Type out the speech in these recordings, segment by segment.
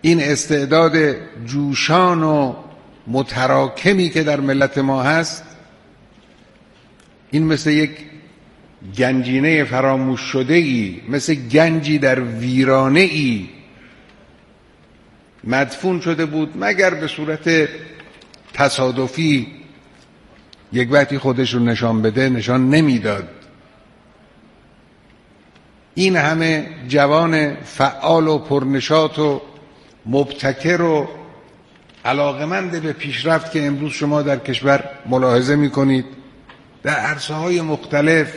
این استعداد جوشان و متراکمی که در ملت ما هست، این مثل یک گنجینه فراموش شده‌ای، مثل گنجی در ویرانه‌ای مدفون شده بود، مگر به صورت تصادفی یک وقتی خودش رو نشان بده نشان نمیداد. این همه جوان فعال و پرنشاط و مبتکر و علاقمند به پیشرفت که امروز شما در کشور ملاحظه می‌کنید در عرصه‌های مختلف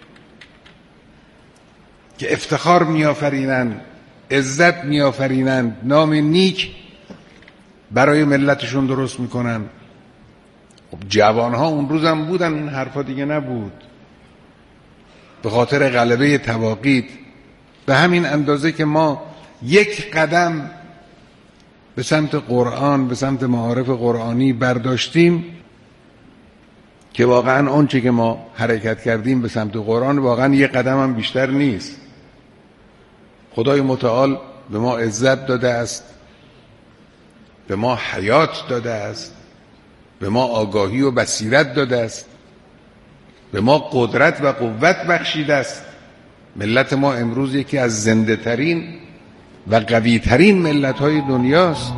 که افتخار می‌آفرینند، عزت می‌آفرینند، نام نیک برای ملتشون درست می‌کنن. خب جوانها اون روز هم بودن، این حرفا دیگه نبود. به خاطر غلبه تواقیت به همین اندازه که ما یک قدم به سمت قرآن، به سمت معارف قرآنی برداشتیم که واقعا آنچه که ما حرکت کردیم به سمت قرآن واقعا یک قدم هم بیشتر نیست. خدای متعال به ما عزت داده است، به ما حیات داده است، به ما آگاهی و بصیرت داده است، به ما قدرت و قوت بخشیده است. ملت ما امروز یکی از زنده ترین و قوی ترین ملت های دنیاست.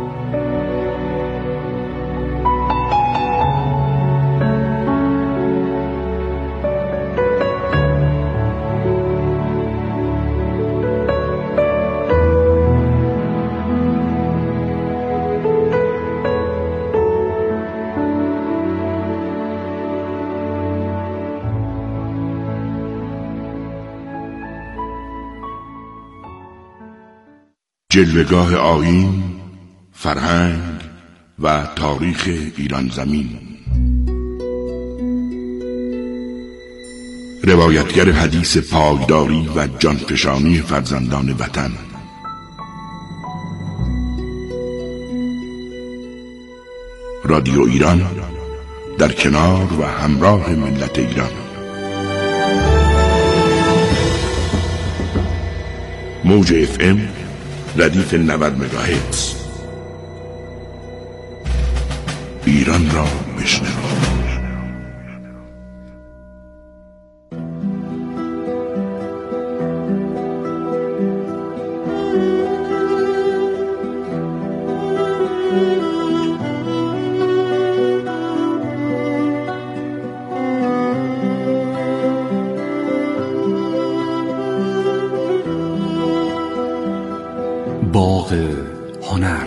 جلوه‌گاه آیین، فرهنگ و تاریخ ایران زمین. روایتگر حدیث پایداری و جانفشانی فرزندان وطن. رادیو ایران در کنار و همراه ملت ایران. موج FM ردیف 90 مگاهرتز. ایران را بشنو. باغ هنر.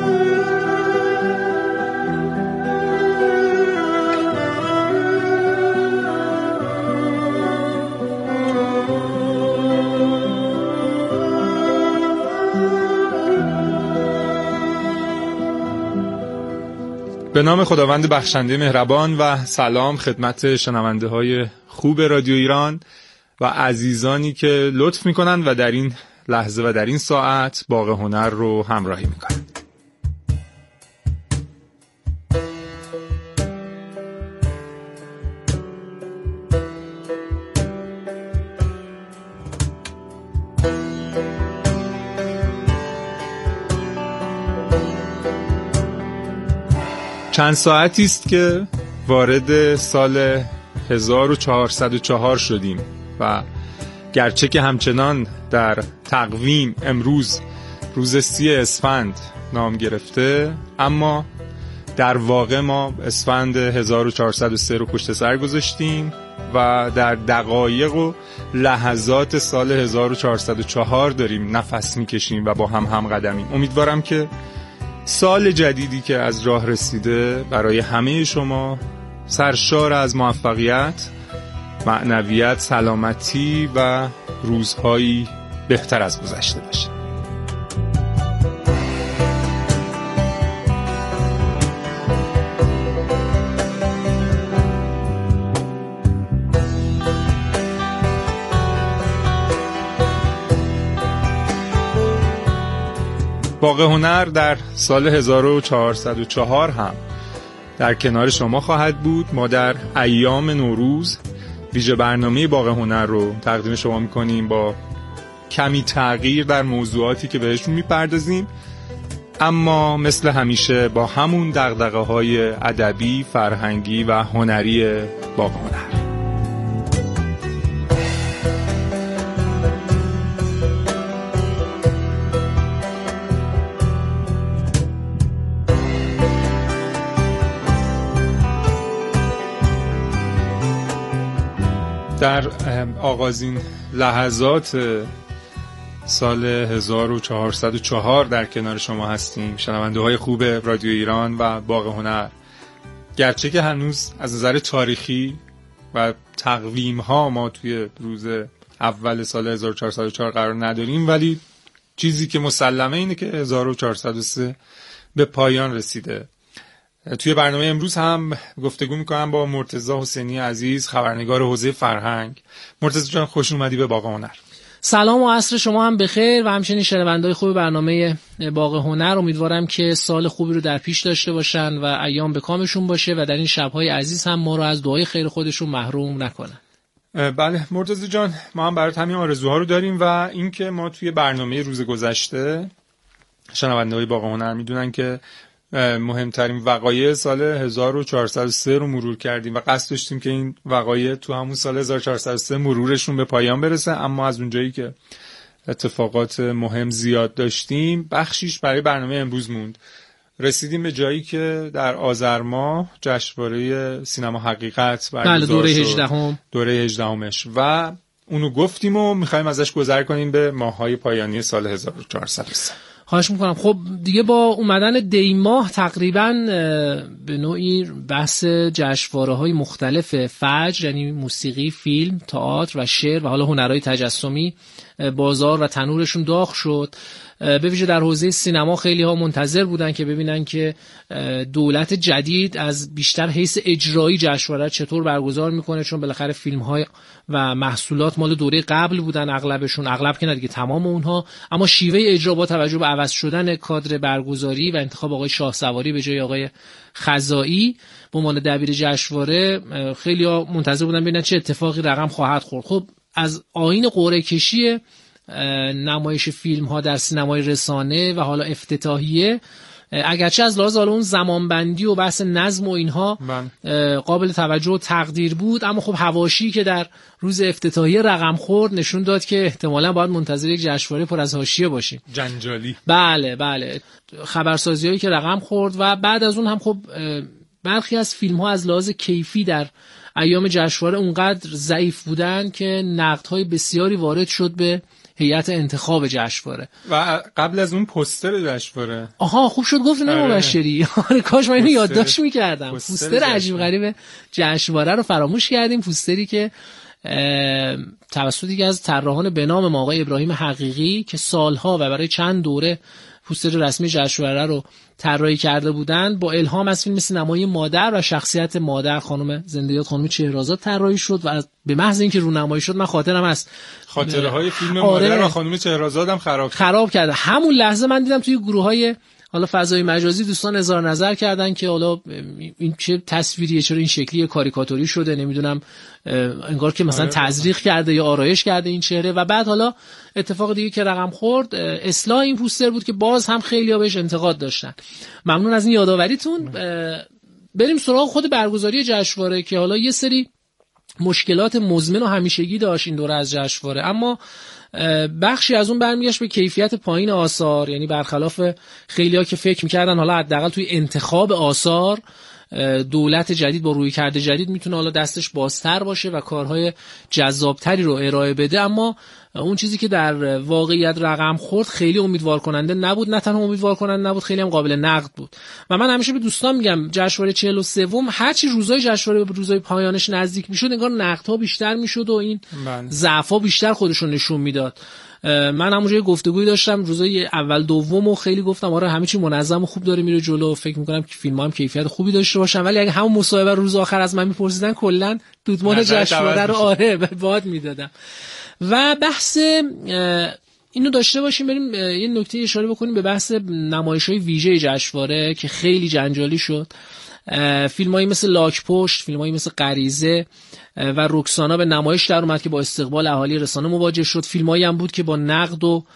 به نام خداوند بخشنده مهربان و سلام خدمت شنونده های خوب رادیو ایران و عزیزانی که لطف میکنن و در این لحظه و در این ساعت باغ هنر رو همراهی میکنن. چند ساعتی است که وارد سال 1404 شدیم و گرچه که همچنان در تقویم امروز روز 30 اسفند نام گرفته، اما در واقع ما اسفند 1403 رو پشت سر گذاشتیم و در دقایق و لحظات سال 1404 داریم نفس میکشیم و با هم قدمیم. امیدوارم که سال جدیدی که از راه رسیده برای همه شما سرشار از موفقیت، معنویت، سلامتی و روزهایی بهتر از گذشته باشه. باغ هنر در سال 1404 هم در کنار شما خواهد بود. ما در ایام نوروز ویژه برنامه باغ هنر رو تقدیم شما میکنیم با کمی تغییر در موضوعاتی که بهشون میپردازیم اما مثل همیشه با همون دغدغه‌های ادبی، فرهنگی و هنری باغ هنر. در آغازین لحظات سال 1404 در کنار شما هستیم، شنونده های خوب رادیو ایران و باغ هنر. گرچه که هنوز از نظر تاریخی و تقویم ها ما توی روز اول سال 1404 قرار نداریم، ولی چیزی که مسلمه اینه که 1403 به پایان رسیده. توی برنامه امروز هم گفتگو میکنم با مرتضی حسینی عزیز، خبرنگار حوزه فرهنگ. مرتضی جان خوش اومدی به باغ هنر. سلام و عصر شما هم بخیر و همچنین شنونده‌های خوب برنامه باغ هنر. امیدوارم که سال خوبی رو در پیش داشته باشن و ایام به کامشون باشه و در این شب‌های عزیز هم ما رو از دعای خیر خودشون محروم نکنن. بله مرتضی جان، ما هم برات همین آرزوها رو داریم و اینکه ما توی برنامه روز گذشته شنونده‌های باغ هنر میدونن که مهمترین وقایع سال 1403 رو مرور کردیم و قصد داشتیم که این وقایع تو همون سال 1403 مرورشون به پایان برسه، اما از اونجایی که اتفاقات مهم زیاد داشتیم بخشیش برای برنامه امروز موند. رسیدیم به جایی که در آذر ماه جشنواره سینما حقیقت برگزار شد، دوره 18 و اونو گفتیم و میخوایم ازش گذر کنیم به ماه‌های پایانی سال 1403. خواهش میکنم. خب دیگه با اومدن دی ماه تقریبا به نوعی بحث جشنواره‌های مختلف فجر، یعنی موسیقی، فیلم، تئاتر و شعر و حالا هنرهای تجسمی بازار و تنورشون داغ شد. به ویژه در حوزه سینما خیلی ها منتظر بودن که ببینن که دولت جدید از بیشتر حیث اجرایی جشنواره چطور برگزار میکنه، چون بالاخره فیلم های و محصولات مال دوره قبل بودن، اغلبشون، اغلب که نه دیگه تمام اونها، اما شیوه اجرا با توجه به عوض شدن کادر برگزاری و انتخاب آقای شاهسواری به جای آقای خزائی به عنوان دبیر جشنواره، خیلی ها منتظر بودن ببینن چه اتفاقی رقم خواهد خورد. خب از آیین قرعه کشی نمایش فیلم ها در سینمای رسانه و حالا افتتاحیه، اگرچه از لحاظ اون زمانبندی و بحث نظم و اینها قابل توجه و تقدیر بود، اما خب حواشی که در روز افتتاحیه رقم خورد نشون داد که احتمالاً باید منتظر یک جشنواره پر از حاشیه باشیم، جنجالی. بله خبرسازی‌هایی که رقم خورد و بعد از اون هم خب برخی از فیلم ها از لحاظ کیفی در ایام جشنواره اونقدر ضعیف بودن که نقدهای بسیاری وارد شد به هیئت انتخاب جشنواره. و قبل از اون پوستر جشنواره، آها خوب شد گفت نه مبشری. آره کاش من اینو یادداشت می‌کردم. پوستر عجیب غریب جشنواره رو فراموش کردیم. پوستری که توسط یکی از طراحان به نام آقای ابراهیم حقیقی که سالها و برای چند دوره پوستر رسمی جشنواره رو طراحی کرده بودند، با الهام از فیلم سینمایی مادر و شخصیت مادر خانم زنده‌یاد خانم چهرآزاد طراحی شد و به محض اینکه رونمایی شد من خاطرم از خاطره‌های فیلم مادر و خانم چهرآزاد هم خراب کرده. همون لحظه من دیدم توی گروه‌های حالا فضای مجازی دوستان اظهار نظر کردن که حالا این چه تصویریه، چرا این شکلی کاریکاتوری شده، نمیدونم انگار که مثلا تزریق کرده یا آرایش کرده این چهره. و بعد حالا اتفاق دیگه که رقم خورد اصلاح این پوستر بود که باز هم خیلی‌ها بهش انتقاد داشتن. ممنون از این یادآوریتون. بریم سراغ خود برگزاری جشنواره که حالا یه سری مشکلات مزمن و همیشگی داشت این دوره از جشنواره، اما بخشی از اون برمیگشت به کیفیت پایین آثار. یعنی برخلاف خیلی‌ها که فکر می‌کردن حالا حداقل توی انتخاب آثار دولت جدید با رویکرد جدید میتونه حالا دستش بازتر باشه و کارهای جذابتری رو ارائه بده، اما اون چیزی که در واقعیت رقم خورد خیلی امیدوار کننده نبود. نه تنها امیدوار کننده نبود، خیلی هم قابل نقد بود. و من همیشه به دوستان میگم جشنواره 43 هرچی روزای جشنواره به روزای پایانش نزدیک میشد انگار نقدها بیشتر میشد و این ضعف‌ها بیشتر خودشون نشون میداد. من همونجوری گفتگویی داشتم روزای اول دوم و خیلی گفتم آره همه چی منظم و خوب داره میره جلو، فکر میکنم که فیلم‌ها هم کیفیت خوبی داشته باشن، ولی اگه همون مصاحبه روز آخر از من میپرسیدن کلا دودمان جشنواره رو آره باد میدادم. و بحث اینو داشته باشیم، بریم یه نکته اشاره بکنیم به بحث نمایش‌های ویژه جشنواره که خیلی جنجالی شد. فیلمایی مثل لاک‌پشت، فیلمایی مثل غریزه و رکسانا به نمایش در اومد که با استقبال اهالی رسانه مواجه شد. فیلمایی هم بود که با نقد و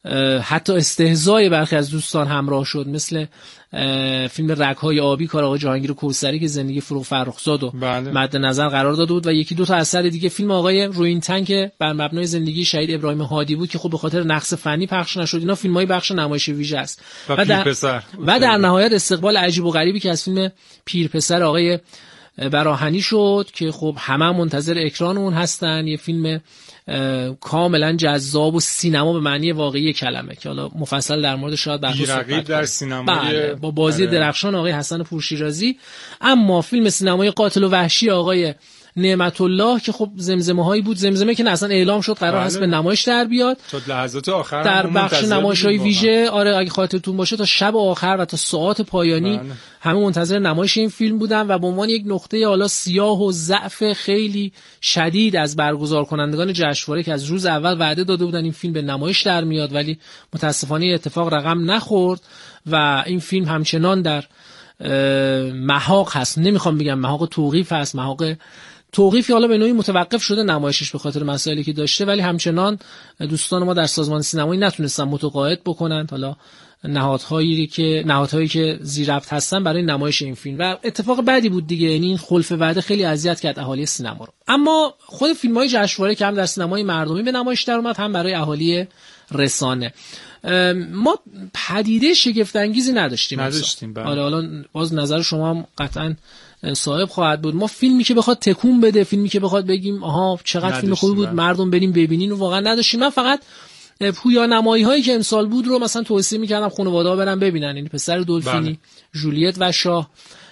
حتی استهزای برخی از دوستان همراه شد، مثل فیلم رگ‌های آبی کار آقای جهانگیر کوثری که زندگی فروغ فرخزاد رو مد نظر قرار داده بود و یکی دو تا اثر دیگه. فیلم آقای رویینتن که بر مبنای زندگی شهید ابراهیم هادی بود که خب به خاطر نقص فنی پخش نشد. اینا فیلم‌های بخش نمایش ویژه است و در نهایت استقبال عجیب و غریبی که از فیلم پیرپسر آقای براهنی شد که خب همه منتظر اکران اون هستن. یه فیلم کاملا جذاب و سینما به معنی واقعی کلمه که حالا مفصل در مورد شاید بعدا صحبت در سینمای با بازی درخشان آقای حسن پورشیرازی. اما فیلم سینمای قاتل و وحشی آقای نعمت الله که خب زمزمه هایی بود، زمزمه که اصلا اعلام شد قرار هست به نمایش در بیاد تا لحظات آخر در بخش نمایش‌های ویژه. آره اگه خاطرتون باشه تا شب آخر و تا ساعات پایانی همه منتظر نمایش این فیلم بودن و به عنوان یک نقطه حالا سیاه و ضعف خیلی شدید از برگزار کنندگان جشنواره که از روز اول وعده داده بودن این فیلم به نمایش در میاد، ولی متاسفانه اتفاق رقم نخورد و این فیلم همچنان در محاق هست. نمیخوام بگم محاق توقیف هست، محاق توقیفی حالا به نوعی متوقف شده نمایشش به خاطر مسائلی که داشته، ولی همچنان دوستان ما در سازمان سینمایی نتونستن متقاعد بکنن حالا نهادهایی که زیر ربط هستن برای نمایش این فیلم و اتفاق بعدی بود دیگه. یعنی این خلف وعده خیلی اذیت کرد اهالی سینما رو. اما خود فیلم‌های جشنواره که هم در سینمای مردمی به نمایش در اومد هم برای اهالی رسانه، ما پدیده شگفت انگیزی نداشتیم. حالا باز نظر شما هم قطعاً صاحب خواهد بود. ما فیلمی که بخواد تکون بده، فیلمی که بخواد بگیم آها چقدر فیلم خوبی بود مردم بریم ببینین و واقعا نداشتیم. من فقط پویانمایی هایی که امسال بود رو مثلا توصیه می‌کردم خانواده‌ها برن ببینن، یعنی پسر دلفینی، جولیت و شاه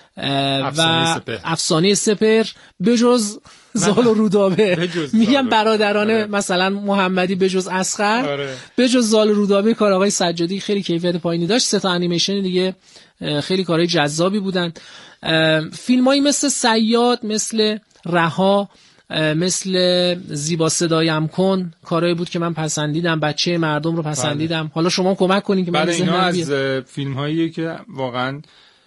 و افسانه سپر بجز زال و رودابه، میگم برادران مثلا محمدی بجز اصغر، بجز زال و رودابه کار آقای سجادی خیلی کیفیت پایینی داشت. 3 تا انیمیشن دیگه خیلی کارهای جذابی بودن. فیلمایی مثل صیاد، مثل رها، مثل زیبا صدایم کن کارایی بود که من پسندیدم، بچه مردم رو پسندیدم. حالا شما کمک کنین که من اینا از فیلم‌هایی که واقعا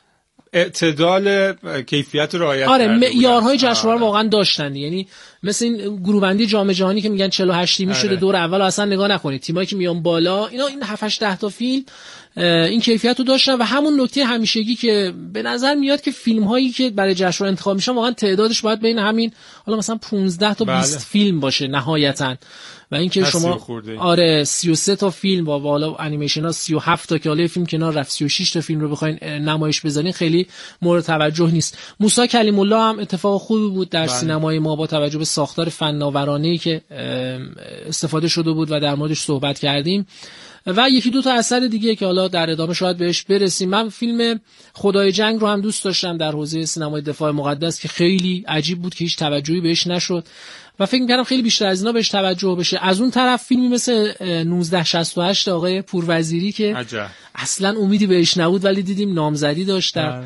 اعتدال کیفیت رعایت کرده. آره معیارهای جشنواره واقعا داشتن، یعنی مثل این گروه بندی جام جهانی که میگن 48 تیمی شده، دور اول اصلا نگاه نکنید، تیمایی که میان بالا اینا این 7 10 تا فیلم این کیفیت رو داشتن و همون نکته همیشگی که به نظر میاد که فیلم هایی که برای جشنواره انتخاب میشن واقعا تعدادش باید بین همین حالا مثلا 15 تا 20 فیلم باشه نهایتاً، و اینکه شما 33 تا فیلم و حالا انیمیشن ها 37 تا که حالا فیلم کنار رفت 36 تا فیلم رو بخواید نمایش بذارین خیلی مورد توجه نیست. موسی کلیم الله هم اتفاق خوبی بود در سینمای ما با توجه به ساختار فناورانه‌ای که استفاده شده بود و در موردش صحبت کردیم و یکی دو تا اثر دیگه که حالا در ادامه شاید بهش برسیم. من فیلم خدای جنگ رو هم دوست داشتم در حوزه سینمای دفاع مقدس که خیلی عجیب بود که هیچ توجهی بهش نشد و فکر می‌کردم خیلی بیشتر از اینا بهش توجه بشه. از اون طرف فیلمی مثل 1968 آقای پوروزیری که اصلا امیدی بهش نبود ولی دیدیم نامزدی داشت در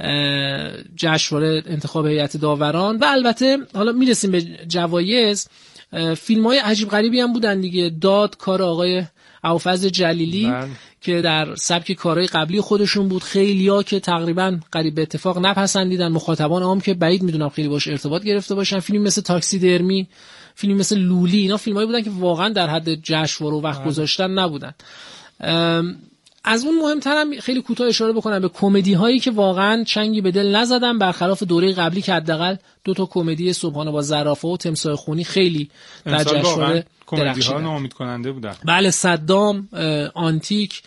جشنواره انتخاب هیئت داوران و البته حالا میرسیم به جوایز. فیلم‌های عجیب غریبی هم بودن دیگه. داد کار آقای ابوالفضل جلیلی که در سبک کارهای قبلی خودشون بود، خیلیا که تقریبا قریب به اتفاق نپسندیدن، مخاطبان عام که بعید میدونم خیلی باش ارتباط گرفته باشن. فیلم مثل تاکسی درمی، فیلم مثل لولی، اینا فیلمایی بودن که واقعا در حد جشنواره و وقت گذاشتن نبودن. از اون مهمترم خیلی کوتاه اشاره بکنم به کمدی هایی که واقعا چنگی به دل نزدن، برخلاف دوره قبلی که حداقل 2 تا کمدی صبحانه با زرافه و تمساح خونی خیلی در جشنواره کمدی ها ناامید کننده بودن. بله، صدام، آنتیک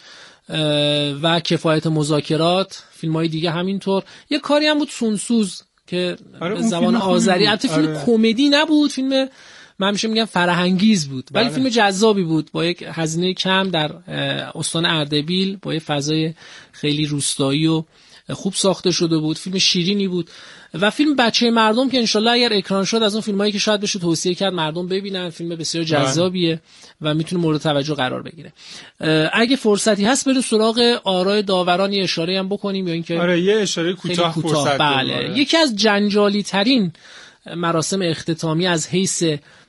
و کفایت مذاکرات، فیلم های دیگه همینطور. یه کاری هم بود سونسوز که به زبان آذری، البته فیلم کمدی نبود، فیلم من میشه میگم فرهنگیز بود ولی فیلم جذابی بود با یک هزینه کم در استان اردبیل با یک فضای خیلی روستایی و خوب ساخته شده بود. فیلم شیرینی بود و فیلم بچه مردم که انشالله اگر اکران شد از اون فیلمایی که شاید بشه توصیه کرد مردم ببینن. فیلم بسیار جذابیه و میتونه مورد توجه قرار بگیره. اگه فرصتی هست بریم سراغ آرای داوران یه اشاره هم بکنیم یا اینکه یه اشاره کوتاه فرصت. بله. یکی از جنجالی ترین مراسم اختتامی از حیث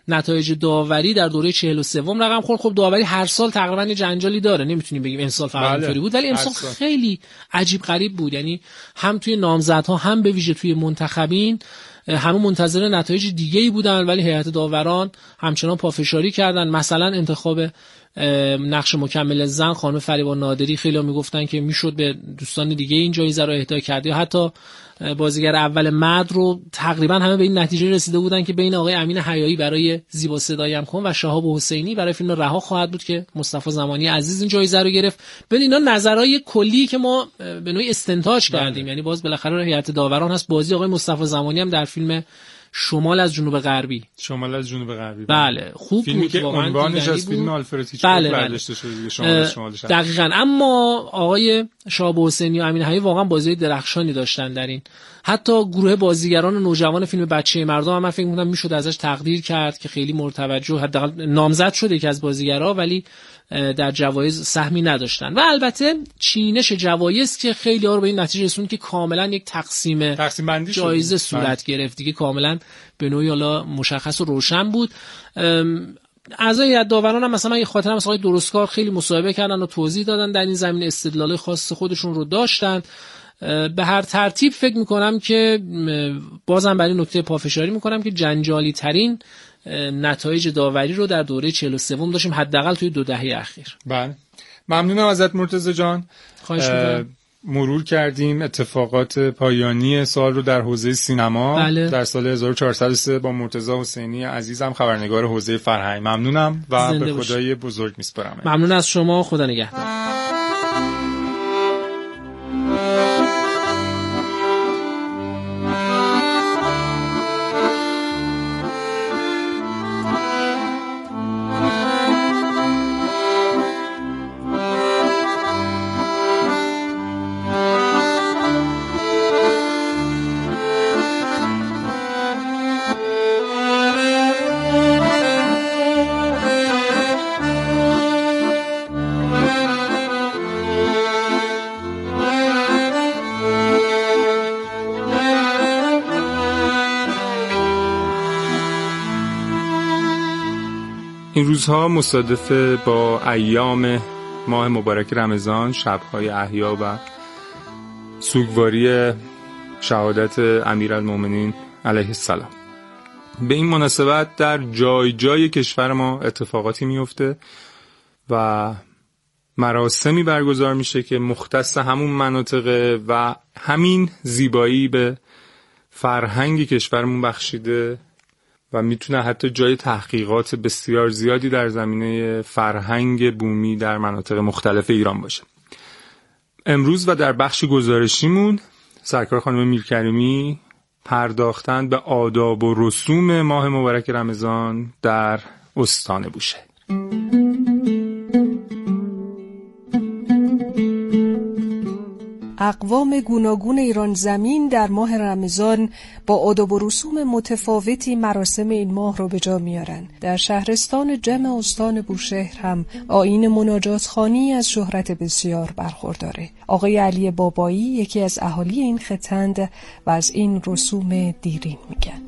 نتایج داوری در دوره 43 رقم خورد. خب داوری هر سال تقریبا یه جنجالی داره، نمیتونیم بگیم امسال فقط اینطوری بود، ولی امسال خیلی عجیب غریب بود. یعنی هم توی نامزدها هم به ویژه توی منتخبین همه منتظر نتایج دیگه‌ای بودن، ولی هیئت داوران همچنان پافشاری کردن. مثلا انتخاب نقش مکمل زن خانم فریبا نادری، خیلی‌ها میگفتن که میشد به دوستان دیگه این جایزه رو اهدا کرد، یا حتی بازیگر اول مرد رو تقریبا همه به این نتیجه رسیده بودن که بین آقای امین حیایی برای زیبا صدایم کن و شهاب حسینی برای فیلم رها خواهد بود که مصطفی زمانی عزیز این جایزه رو گرفت. ببین اینا نظرهای کلی که ما به نوعی استنتاج کردیم. یعنی باز بالاخره هیئت داوران هست. بازی آقای مصطفی زمانی هم در فیلم شمال از جنوب غربی بله خوب فیلمی بود، که عنوانش از فیلم آلفرد هیچکاک برداشته شده دیگه، شمال از شمالش. دقیقاً. اما آقای شهاب حسینی و امین حیایی واقعا بازی درخشانی داشتن در این. حتی گروه بازیگران نوجوان فیلم بچه مردم هم من فکر می‌کنم میشد ازش تقدیر کرد که خیلی مرتوجه، حداقل نامزد شده که از بازیگرا، ولی در جوایز سهمی نداشتن. و البته چینش جوایز که خیلی ها رو به این نتیجه رسوند که کاملا یک تقسیم بندی جایزه صورت گرفت دیگه، کاملا به نوعی حالا مشخص و روشن بود. اعضای هیئت داوران هم مثلا یه خاطرم از آقای درستکار خیلی مصاحبه کردن و توضیح دادن در این زمینه، استدلال خاص خودشون رو داشتن. به هر ترتیب فکر میکنم که بازم برای نکته پافشاری میکنم که جنجالی ترین نتایج داوری رو در دوره 43 داشتیم، حداقل توی 2 دهه اخیر. بله ممنونم ازت مرتضی جان. خواهش می‌کنم. مرور کردیم اتفاقات پایانی سال رو در حوزه سینما. بله. در سال 1403 با مرتضی حسینی عزیزم خبرنگار حوزه فرهنگ. ممنونم و به خدای بزرگ میسپارم. ممنون از شما، خدا نگهدار. این روزها مصادف با ایام ماه مبارک رمضان، شب‌های احیا و سوگواری شهادت امیرالمومنین علیه السلام. به این مناسبت در جای جای کشور ما اتفاقاتی میفته و مراسمی برگزار میشه که مختص همون مناطقه و همین زیبایی به فرهنگ کشورمون بخشیده و میتونه حتی جای تحقیقات بسیار زیادی در زمینه فرهنگ بومی در مناطق مختلف ایران باشه. امروز و در بخش گزارشیمون سرکار خانم میرکریمی پرداختند به آداب و رسوم ماه مبارک رمضان در استان بوشهر. اقوام گوناگون ایران زمین در ماه رمضان با آداب و رسوم متفاوتی مراسم این ماه رو به جا میارن. در شهرستان جمع استان بوشهر هم آیین مناجات خوانی از شهرت بسیار برخورداره. آقای علی بابایی یکی از اهالی این خطند و از این رسوم دیرین میگن.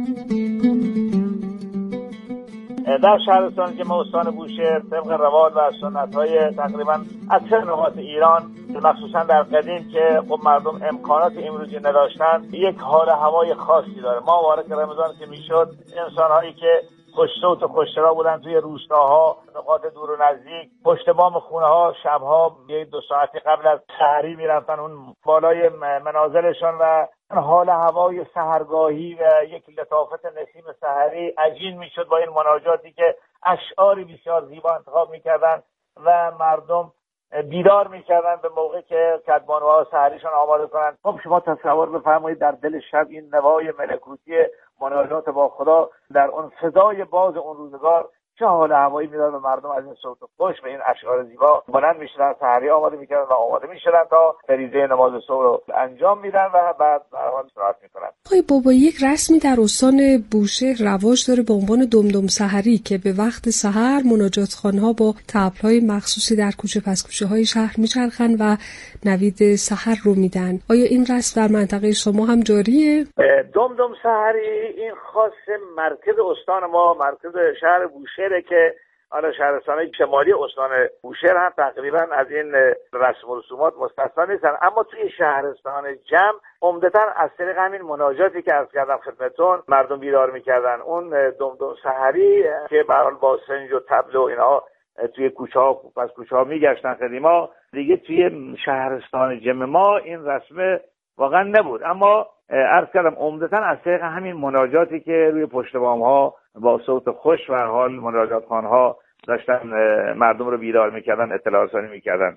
در شهرستان جمع استان بوشهر طبق روال و سنت‌های تقریبا اکثر نقاط ایران، مخصوصا در قدیم که خب مردم امکانات امروزی نداشتن، یک حال هوای خاصی داره. ما وارد رمضان که میشد، انسان‌هایی که خوش‌صوت و خوش‌را بودن توی روستاها، نقاط دور و نزدیک، پشت بام خونه‌ها، شب‌ها 1-2 ساعتی قبل از سحری میرفتن اون بالای منازلشان و حال هوای سحرگاهی و یک لطافت نسیم سحری عجین میشد با این مناجاتی که اشعاری بسیار زیبا انتخاب میکردن و مردم بیدار میکردن به موقع که کدبانوها سحریشان آماده کنن. خب شما تصور بفرمایید در دل شب این نوای ملکوتی مناجات با خدا در اون فضای باز اون روزگار چه حال هوایی میداد و مردم از این صوت خوش به این اشعار زیبا بلند میشدن، سحری آماده میکردن و آماده میشدن تا فریضه نماز صبح رو انجام میدن و بعد به هر حال استراحت میکنن. آقای بابا، یک رسمی در استان بوشهر رواج داره به عنوان دمدم سحری که به وقت سحر مناجات خوانها با طبل‌های مخصوصی در کوچه پس کوچه های شهر میچرخن و نوید سحر رو میدن. آیا این رسم در منطقه شما هم جاریه؟ دمدم سحری این خاص مرکز استان ما، مرکز شهر بوشهره که حالا شهرستان‌های شمالی استان بوشهر هم تقریبا از این رسم و رسومات مستثنا نیستن، اما توی شهرستان جمع عمدتاً از طریق همین مناجاتی که عرض کردم خدمتتون مردم بیدار می‌کردن. اون دمدم سحری که به هر حال با سنج و طبل و اینها توی کوچه‌ها پس کوچه‌ها میگشتن قدیما، دیگه توی شهرستان جمع ما این رسم واقعا نبود، اما عرض کردم عمدتاً از طریق همین مناجاتی که روی پشت بام‌ها با صوت خوش و حال مناجات خوان‌ها داشتن مردم رو بیدار میکردن، اطلاع رسانی میکردن.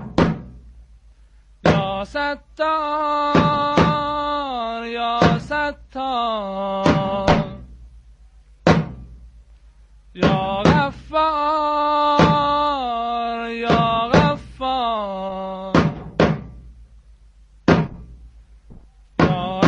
یا ستار یا ستار یا غفار یا غفار یا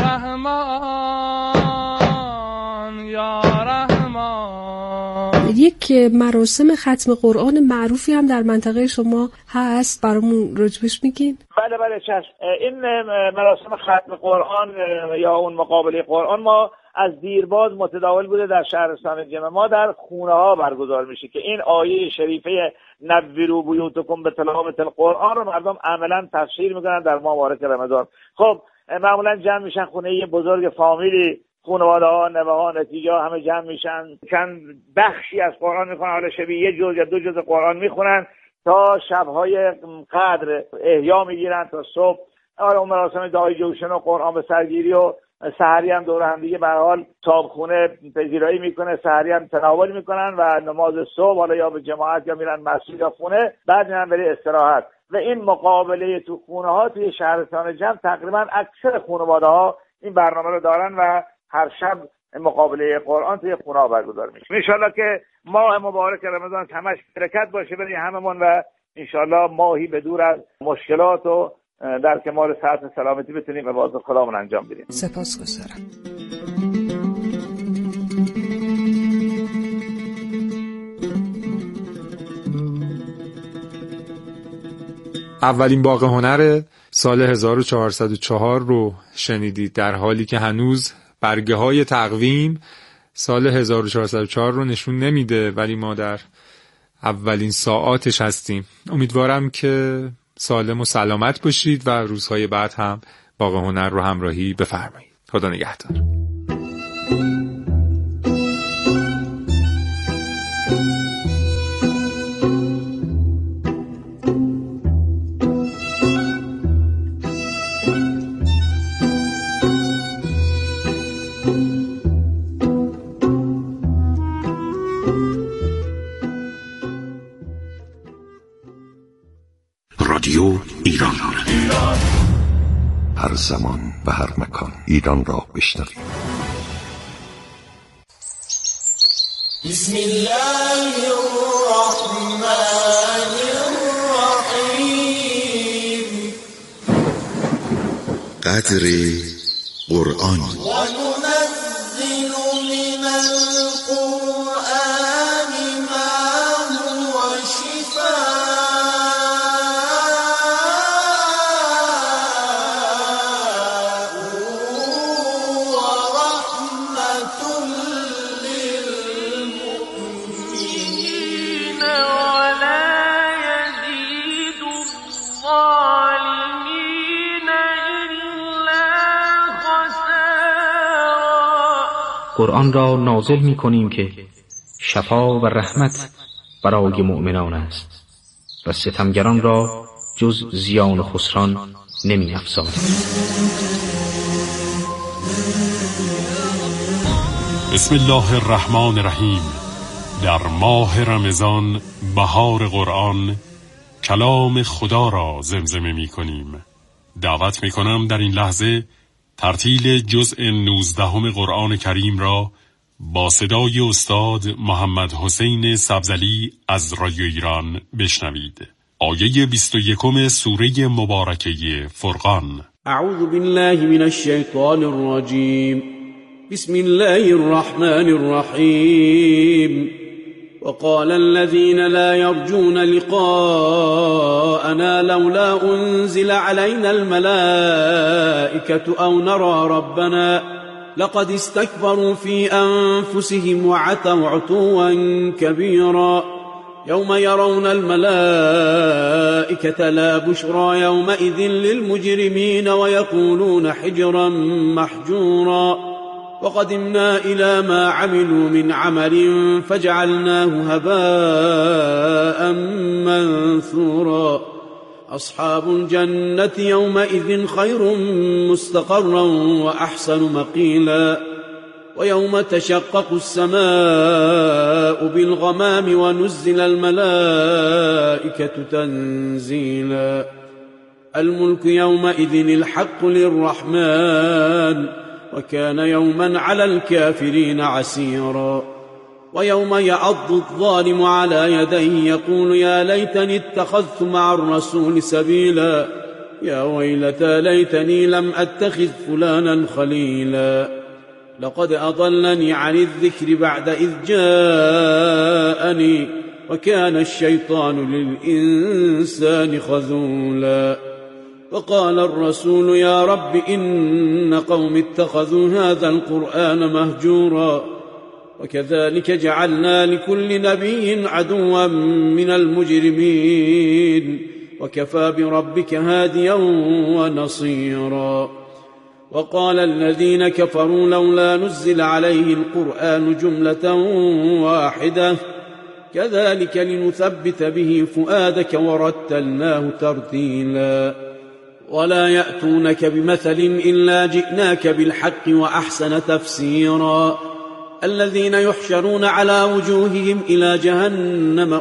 رحمان یا رحمان. یک مراسم ختم قرآن معروفی هم در منطقه شما هست، برامون راجبش میگین؟ بله چشم. این مراسم ختم قرآن یا اون مقابله قرآن ما از دیرباز متداول بوده در شهرستان جمع ما، در خونه ها برگزار میشه که این آیه شریفه نوّروا بیوتکم بتلاوت القرآن رو مردم عملا تفسیر میکنن در ماه مبارک رمضان. خب معمولا جمع میشن خونه یه بزرگ فامیلی، خانواده ها، نوه ها، نتیجه همه جمع میشن، چند بخشی از قرآن میخونن، حالا شبیه یه جزء یا 2 جزء قرآن میخونن تا شبهای قدر احیا میگیرن تا صبح. حالا اون مراسم دعای جوشن و قرآن به سرگیری و سحری هم دور هم دیگه به هر حال صاحبخونه پذیرایی میکنه، سحری هم تناول میکنن و نماز صبح حالا یا به جماعت یا میرن مسجد یا خونه، بعد میرن برای استراحت. و این مقابله تو خونه ها توی شهرستان جمع تقریبا اکثر خانواده ها این برنامه رو دارن و هر شب مقابله قرآن توی خونه ها برگزار میشه. ان شاءالله که ماه مبارک رمضان همش برکت باشه برای هممون و ان شاءالله ماهی به دور از مشکلات و در کمال صحت و سلامتی بتونیم عبادت خدامون انجام بدیم. سپاسگزارم. اولین باغ هنر سال 1404 رو شنیدید، در حالی که هنوز برگه های تقویم سال 1404 رو نشون نمیده، ولی ما در اولین ساعاتش هستیم. امیدوارم که سالم و سلامت باشید و روزهای بعد هم باغ هنر رو همراهی بفرمایید. خدا نگهدار. رادیو ایران، هر زمان و هر مکان ایران را بشنوید. بسم الله الرحمن الرحیم. قدر قرآن. وننزل من القرآن ما هو شفاء ورحمة للمؤمنين ولا يزيد الظالمين إلا خسارا. قرآن را نازل می کنیم که شفا و رحمت برای مؤمنان است و ستمگران را جز زیان و خسران نمی افزاید. بسم الله الرحمن الرحیم. در ماه رمضان، بهار قرآن، کلام خدا را زمزمه می کنیم. دعوت می کنم در این لحظه ترتیل جزء 19 قرآن کریم را با صدای استاد محمد حسین سبزلی از رادیو ایران بشنوید. آیه 21 سوره مبارکه فرقان. اعوذ بالله من الشیطان الرجیم. بسم الله الرحمن الرحیم. وقال الذين لا يرجون لقاءنا لولا أنزل علينا الملائكة أو نرى ربنا لقد استكبروا في أنفسهم وعتوا عتوا كبيرا يوم يرون الملائكة لا بشرى يومئذ للمجرمين ويقولون حجرا محجورا وقدمنا إلى ما عملوا من عمل فجعلناه هباء منثورا أصحاب الجنة يومئذ خير مستقرا وأحسن مقيلا ويوم تشقق السماء بالغمام ونزل الملائكة تنزيلا الملك يومئذ الحق للرحمن وكان يوما على الكافرين عسيرا ويوم يعض الظالم على يديه يقول يا ليتني اتخذت مع الرسول سبيلا يا ويلتى ليتني لم أتخذ فلانا خليلا لقد أضلني عن الذكر بعد إذ جاءني وكان الشيطان للإنسان خذولا وقال الرسول يا رب إن قوم اتخذوا هذا القرآن مهجورا وكذلك جعلنا لكل نبي عدوا من المجرمين وكفى بربك هاديا ونصيرا وقال الذين كفروا لولا نزل عليه القرآن جملة واحدة كذلك لنثبت به فؤادك ورتلناه ترتيلا ولا يأتونك بمثل إلا جئناك بالحق وأحسن تفسيرا الذين يحشرون على وجوههم إلى جهنم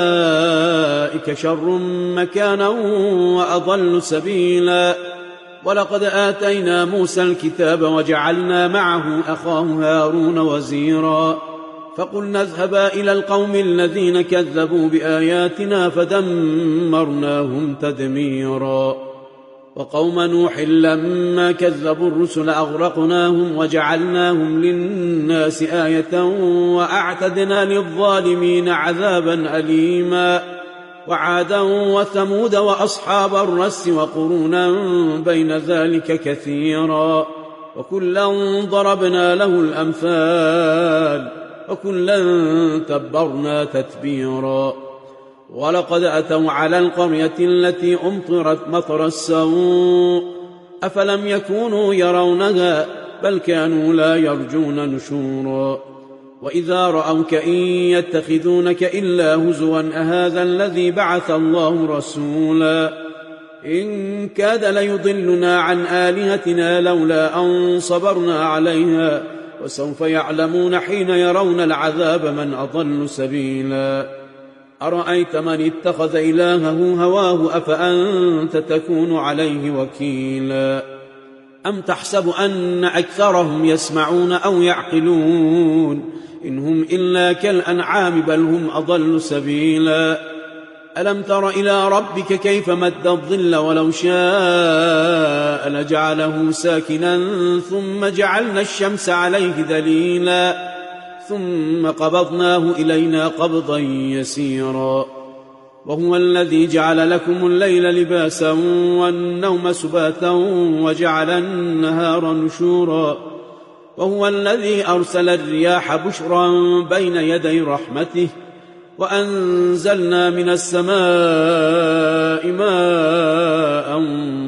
أولئك شر مكانا وأضل سبيلا ولقد آتينا موسى الكتاب وجعلنا معه أخاه هارون وزيرا فقلنا اذهبا إلى القوم الذين كذبوا بآياتنا فدمرناهم تدميرا وقوم نوح لما كذبوا الرسل أغرقناهم وجعلناهم للناس آية وأعتدنا للظالمين عذابا أليما وعادا وثمود وأصحاب الرس وقرونا بين ذلك كثيرا وكلا ضربنا له الأمثال وكلا تبرنا تتبيرا ولقد أتوا على القرية التي أمطرت مطر السوء أفلم يكونوا يرونها بل كانوا لا يرجون نشورا وإذا رأوك إن يتخذونك إلا هزوا أهذا الذي بعث الله رسولا إن كاد ليضلنا عن آلهتنا لولا أن صبرنا عليها وسوف يعلمون حين يرون العذاب من أضل سبيلا أرأيت من اتخذ إلهه هواه أفأنت تكون عليه وكيلا أم تحسب أن أكثرهم يسمعون أو يعقلون إن هم إلا كالأنعام بل هم أضل سبيلا ألم تر إلى ربك كيف مد الظل ولو شاء لجعله ساكنا ثم جعلنا الشمس عليه دليلا ثم قبضناه إلينا قبضا يسيرا وهو الذي جعل لكم الليل لباسا والنوم سباتا وجعل النهار نشورا وهو الذي أرسل الرياح بشرا بين يدي رحمته وأنزلنا من السماء ماء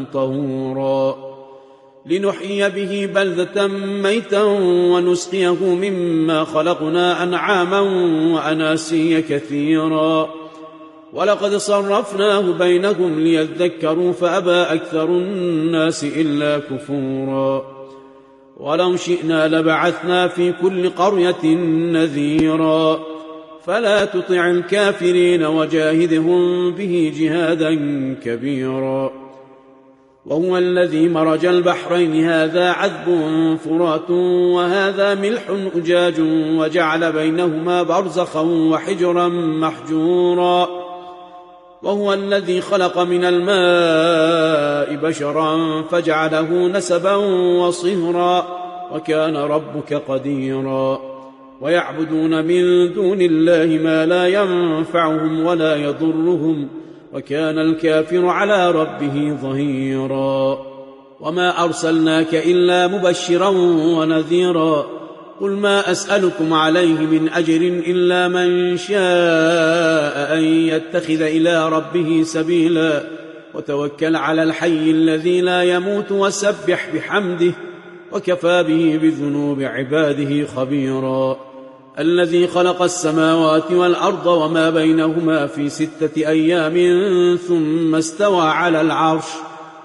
طهورا لنحيي به بلدة ميتا ونسقيه مما خلقنا أنعاما وأناسيا كثيرا ولقد صرفناه بينهم ليذكروا فأبى أكثر الناس إلا كفورا ولو شئنا لبعثنا في كل قرية نذيرا فلا تطع الكافرين وجاهدهم به جهادا كبيرا وهو الذي مرج البحرين هذا عذب فرات وهذا ملح أجاج وجعل بينهما برزخا وحجرا محجورا وهو الذي خلق من الماء بشرا فجعله نسبا وصهرا وكان ربك قديرا ويعبدون من دون الله ما لا ينفعهم ولا يضرهم وكان الكافر على ربه ظهيرا وما أرسلناك إلا مبشرا ونذيرا قل ما أسألكم عليه من أجر إلا من شاء أن يتخذ إلى ربه سبيلا وتوكل على الحي الذي لا يموت وسبح بحمده وكفى به بذنوب عباده خبيرا الذي خلق السماوات والأرض وما بينهما في 6 أيام ثم استوى على العرش